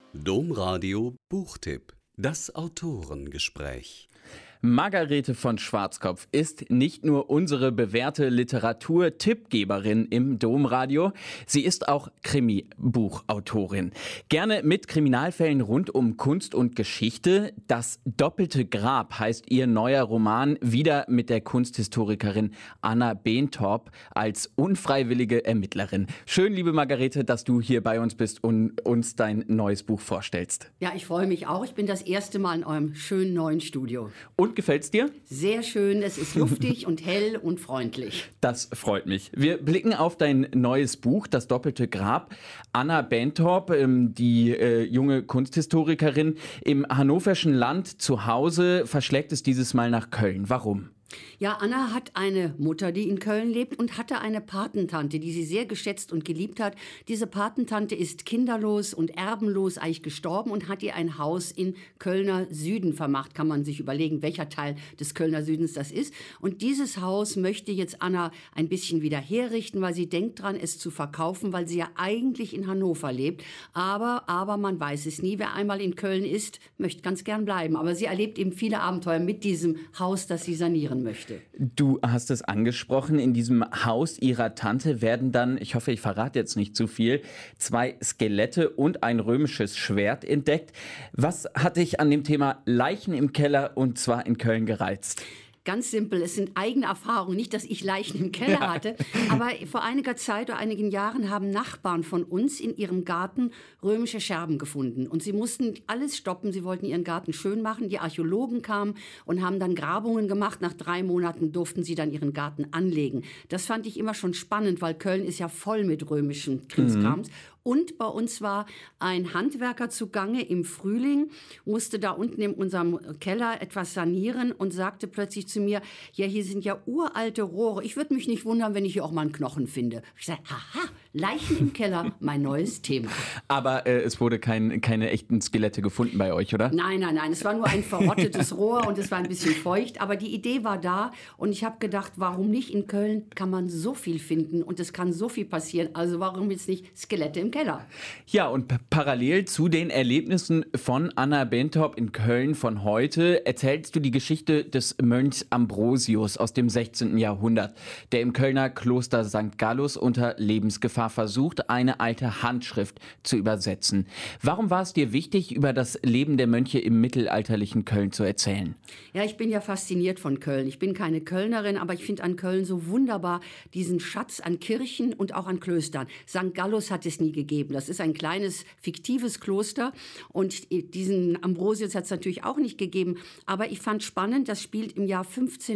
Domradio Buchtipp, das Autorengespräch. Margarete von Schwarzkopf ist nicht nur unsere bewährte Literatur-Tippgeberin im Domradio, sie ist auch Krimi-Buchautorin. Gerne mit Kriminalfällen rund um Kunst und Geschichte. Das doppelte Grab heißt ihr neuer Roman, wieder mit der Kunsthistorikerin Anna Bentorp als unfreiwillige Ermittlerin. Schön, liebe Margarete, dass du hier bei uns bist und uns dein neues Buch vorstellst. Ja, ich freue mich auch. Ich bin das erste Mal in eurem schönen neuen Studio. Und gefällt's dir? Sehr schön, es ist luftig und hell und freundlich. Das freut mich. Wir blicken auf dein neues Buch, Das doppelte Grab. Anna Bentorp, die junge Kunsthistorikerin im hannoverschen Land zu Hause, verschlägt es dieses Mal nach Köln. Warum? Ja, Anna hat eine Mutter, die in Köln lebt und hatte eine Patentante, die sie sehr geschätzt und geliebt hat. Diese Patentante ist kinderlos und erbenlos eigentlich gestorben und hat ihr ein Haus in Kölner Süden vermacht. Kann man sich überlegen, welcher Teil des Kölner Südens das ist. Und dieses Haus möchte jetzt Anna ein bisschen wieder herrichten, weil sie denkt dran, es zu verkaufen, weil sie ja eigentlich in Hannover lebt. Aber man weiß es nie. Wer einmal in Köln ist, möchte ganz gern bleiben. Aber sie erlebt eben viele Abenteuer mit diesem Haus, das sie sanieren möchte. Du hast es angesprochen, in diesem Haus ihrer Tante werden dann, ich hoffe, ich verrate jetzt nicht zu viel, 2 Skelette und ein römisches Schwert entdeckt. Was hat dich an dem Thema Leichen im Keller und zwar in Köln gereizt? Ganz simpel, es sind eigene Erfahrungen, nicht, dass ich Leichen im Keller hatte, aber vor einiger Zeit oder einigen Jahren haben Nachbarn von uns in ihrem Garten römische Scherben gefunden und sie mussten alles stoppen, sie wollten ihren Garten schön machen, die Archäologen kamen und haben dann Grabungen gemacht, nach 3 Monaten durften sie dann ihren Garten anlegen. Das fand ich immer schon spannend, weil Köln ist ja voll mit römischen Krimskrams. Und bei uns war ein Handwerker zugange im Frühling, musste da unten in unserem Keller etwas sanieren und sagte plötzlich zu mir, ja, hier sind ja uralte Rohre. Ich würde mich nicht wundern, wenn ich hier auch mal einen Knochen finde. Ich sage, haha, Leichen im Keller, mein neues Thema. Aber es wurde keine echten Skelette gefunden bei euch, oder? Nein, es war nur ein verrottetes Rohr und es war ein bisschen feucht. Aber die Idee war da und ich habe gedacht, warum nicht? In Köln kann man so viel finden und es kann so viel passieren. Also warum jetzt nicht Skelette im Keller? Ja, und parallel zu den Erlebnissen von Anna Bentorp in Köln von heute erzählst du die Geschichte des Mönchs Ambrosius aus dem 16. Jahrhundert, der im Kölner Kloster St. Gallus unter Lebensgefahr versucht, eine alte Handschrift zu übersetzen. Warum war es dir wichtig, über das Leben der Mönche im mittelalterlichen Köln zu erzählen? Ja, ich bin ja fasziniert von Köln. Ich bin keine Kölnerin, aber ich finde an Köln so wunderbar diesen Schatz an Kirchen und auch an Klöstern. St. Gallus hat es nie gegeben. Das ist ein kleines, fiktives Kloster und diesen Ambrosius hat es natürlich auch nicht gegeben. Aber ich fand spannend, das spielt im Jahr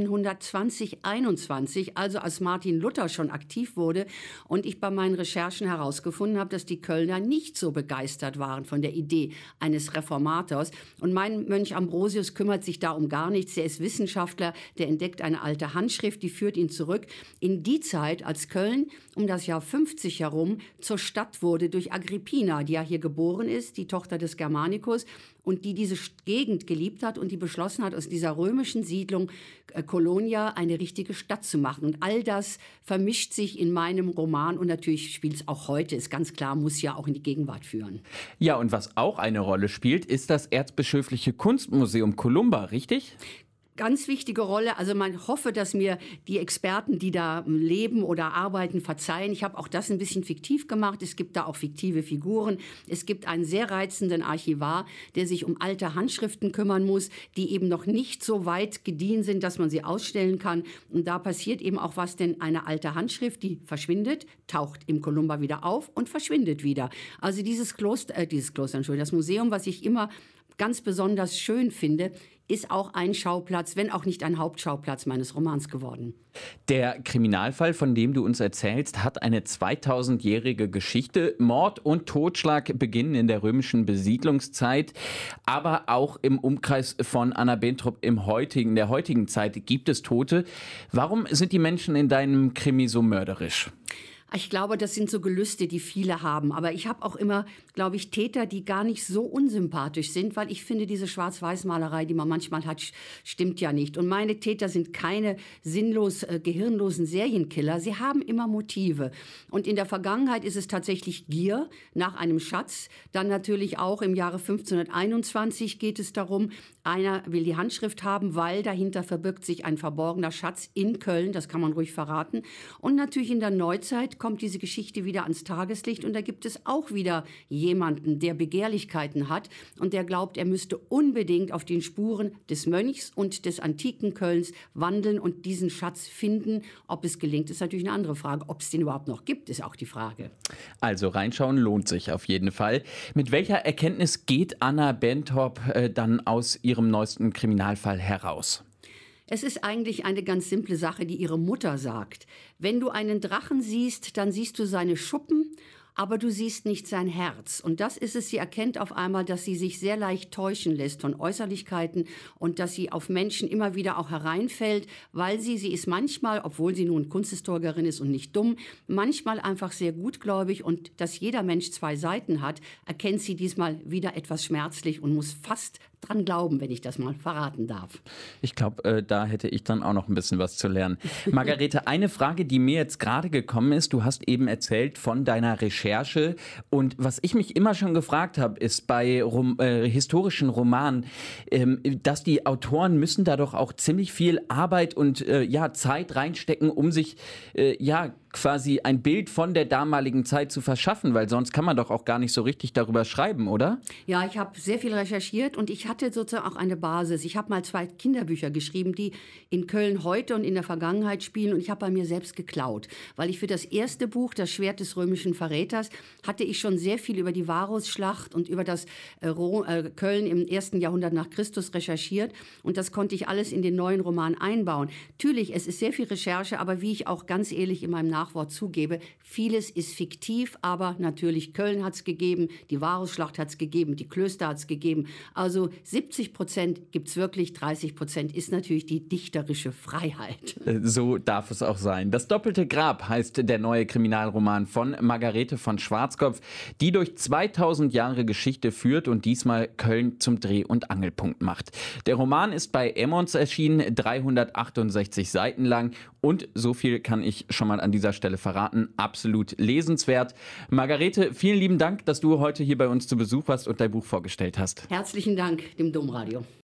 1520, 21, also als Martin Luther schon aktiv wurde und ich bei meinen Recherchen herausgefunden habe, dass die Kölner nicht so begeistert waren von der Idee eines Reformators. Und mein Mönch Ambrosius kümmert sich da um gar nichts. Er ist Wissenschaftler, der entdeckt eine alte Handschrift, die führt ihn zurück in die Zeit, als Köln um das Jahr 50 herum zur Stadt wurde durch Agrippina, die ja hier geboren ist, die Tochter des Germanicus und die diese Gegend geliebt hat und die beschlossen hat, aus dieser römischen Siedlung Colonia eine richtige Stadt zu machen. Und all das vermischt sich in meinem Roman und natürlich spielt es auch heute, ist ganz klar, muss ja auch in die Gegenwart führen. Ja, und was auch eine Rolle spielt, ist das Erzbischöfliche Kunstmuseum Columba, richtig? Ganz wichtige Rolle. Also man hoffe, dass mir die Experten, die da leben oder arbeiten, verzeihen. Ich habe auch das ein bisschen fiktiv gemacht. Es gibt da auch fiktive Figuren. Es gibt einen sehr reizenden Archivar, der sich um alte Handschriften kümmern muss, die eben noch nicht so weit gediehen sind, dass man sie ausstellen kann. Und da passiert eben auch was, denn eine alte Handschrift, die verschwindet, taucht im Columba wieder auf und verschwindet wieder. Also das Museum, was ich immer ganz besonders schön finde, ist auch ein Schauplatz, wenn auch nicht ein Hauptschauplatz meines Romans geworden. Der Kriminalfall, von dem du uns erzählst, hat eine 2000-jährige Geschichte. Mord und Totschlag beginnen in der römischen Besiedlungszeit, aber auch im Umkreis von Anna Bentorp in der heutigen Zeit gibt es Tote. Warum sind die Menschen in deinem Krimi so mörderisch? Ich glaube, das sind so Gelüste, die viele haben. Aber ich habe auch immer, glaube ich, Täter, die gar nicht so unsympathisch sind, weil ich finde, diese Schwarz-Weiß-Malerei, die man manchmal hat, stimmt ja nicht. Und meine Täter sind keine sinnlos gehirnlosen Serienkiller. Sie haben immer Motive. Und in der Vergangenheit ist es tatsächlich Gier nach einem Schatz. Dann natürlich auch im Jahre 1521 geht es darum, einer will die Handschrift haben, weil dahinter verbirgt sich ein verborgener Schatz in Köln. Das kann man ruhig verraten. Und natürlich in der Neuzeit kommt diese Geschichte wieder ans Tageslicht. Und da gibt es auch wieder jemanden, der Begehrlichkeiten hat und der glaubt, er müsste unbedingt auf den Spuren des Mönchs und des antiken Kölns wandeln und diesen Schatz finden. Ob es gelingt, ist natürlich eine andere Frage. Ob es den überhaupt noch gibt, ist auch die Frage. Also reinschauen lohnt sich auf jeden Fall. Mit welcher Erkenntnis geht Anna Bentorp dann aus ihrem neuesten Kriminalfall heraus? Es ist eigentlich eine ganz simple Sache, die ihre Mutter sagt. Wenn du einen Drachen siehst, dann siehst du seine Schuppen, aber du siehst nicht sein Herz. Und das ist es, sie erkennt auf einmal, dass sie sich sehr leicht täuschen lässt von Äußerlichkeiten und dass sie auf Menschen immer wieder auch hereinfällt, weil sie ist manchmal, obwohl sie nun Kunsthistorikerin ist und nicht dumm, manchmal einfach sehr gutgläubig und dass jeder Mensch zwei Seiten hat, erkennt sie diesmal wieder etwas schmerzlich und muss fast dran glauben, wenn ich das mal verraten darf. Ich glaube, da hätte ich dann auch noch ein bisschen was zu lernen. Margarete, eine Frage, die mir jetzt gerade gekommen ist, du hast eben erzählt von deiner Recherche und was ich mich immer schon gefragt habe, ist bei historischen Romanen, dass die Autoren müssen da doch auch ziemlich viel Arbeit und Zeit reinstecken, um sich quasi ein Bild von der damaligen Zeit zu verschaffen, weil sonst kann man doch auch gar nicht so richtig darüber schreiben, oder? Ja, ich habe sehr viel recherchiert und ich hatte sozusagen auch eine Basis. Ich habe mal 2 Kinderbücher geschrieben, die in Köln heute und in der Vergangenheit spielen und ich habe bei mir selbst geklaut, weil ich für das erste Buch, Das Schwert des römischen Verräters, hatte ich schon sehr viel über die Varusschlacht und über das Köln im 1. Jahrhundert nach Christus recherchiert und das konnte ich alles in den neuen Roman einbauen. Natürlich, es ist sehr viel Recherche, aber wie ich auch ganz ehrlich in meinem Nachwort zugebe, vieles ist fiktiv, aber natürlich Köln hat es gegeben, die Varusschlacht hat es gegeben, die Klöster hat es gegeben. Also 70% gibt es wirklich, 30% ist natürlich die dichterische Freiheit. So darf es auch sein. Das doppelte Grab heißt der neue Kriminalroman von Margarete von Schwarzkopf, die durch 2000 Jahre Geschichte führt und diesmal Köln zum Dreh- und Angelpunkt macht. Der Roman ist bei Emmons erschienen, 368 Seiten lang und so viel kann ich schon mal an dieser Stelle verraten, absolut lesenswert. Margarete, vielen lieben Dank, dass du heute hier bei uns zu Besuch warst und dein Buch vorgestellt hast. Herzlichen Dank dem Domradio.